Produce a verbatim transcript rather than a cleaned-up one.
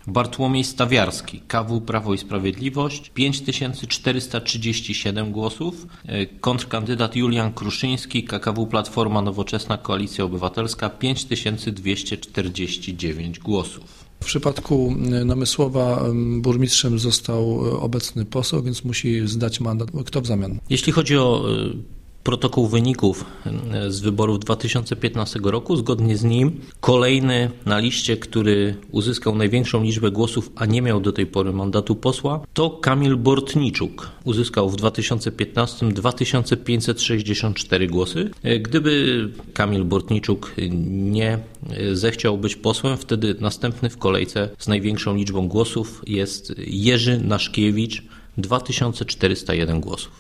Bartłomiej Stawiarski, K W Prawo i Sprawiedliwość, pięć tysięcy czterysta trzydzieści siedem głosów. Kontrkandydat Julian Kruszyński, K K W Platforma Nowoczesna Koalicja Obywatelska, pięć tysięcy dwieście czterdzieści dziewięć głosów. W przypadku Namysłowa burmistrzem został obecny poseł, więc musi zdać mandat. Kto w zamian? Jeśli chodzi o protokół wyników z wyborów dwa tysiące piętnastego roku, zgodnie z nim kolejny na liście, który uzyskał największą liczbę głosów, a nie miał do tej pory mandatu posła, to Kamil Bortniczuk. Uzyskał w dwa tysiące piętnastym dwa tysiące pięćset sześćdziesiąt cztery głosy. Gdyby Kamil Bortniczuk nie zechciał być posłem, wtedy następny w kolejce z największą liczbą głosów jest Jerzy Naszkiewicz, dwa tysiące czterysta jeden głosów.